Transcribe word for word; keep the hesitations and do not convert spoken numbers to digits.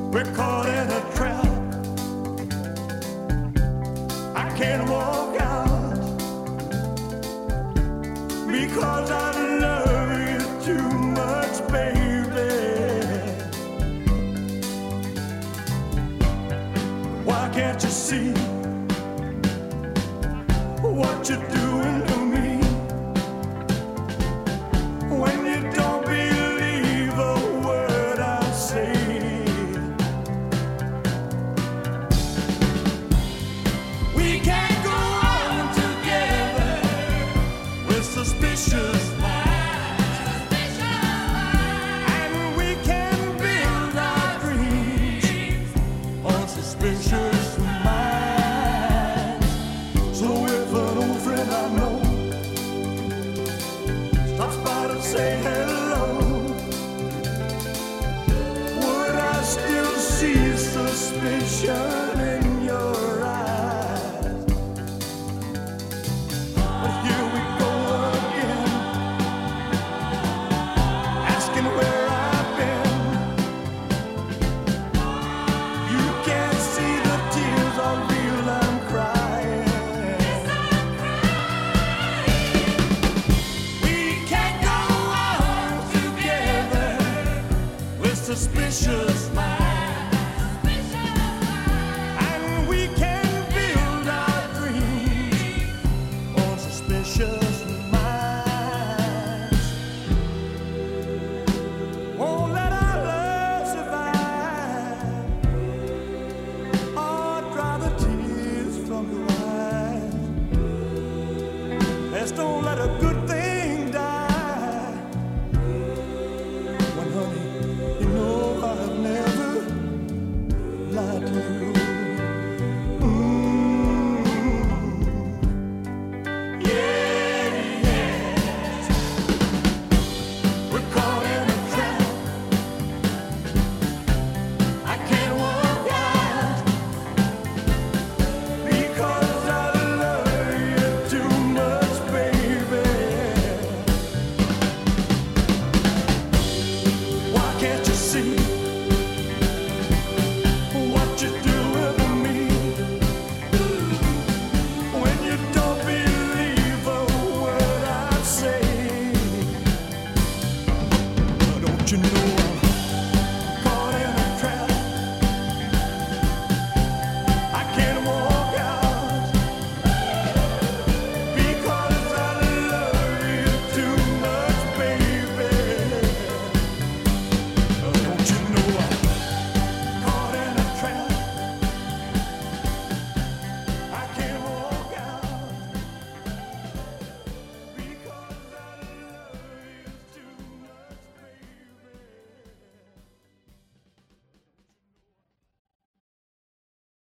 We're caught in a trap. I can't walk out because I love you too much, baby. Why can't you see what you're doing to me? When you don't believe a word I say, we can't go on together with suspicious minds, and we can build our dreams on suspicious minds. So if an old friend I know stops by to say hello, would I still see suspicion?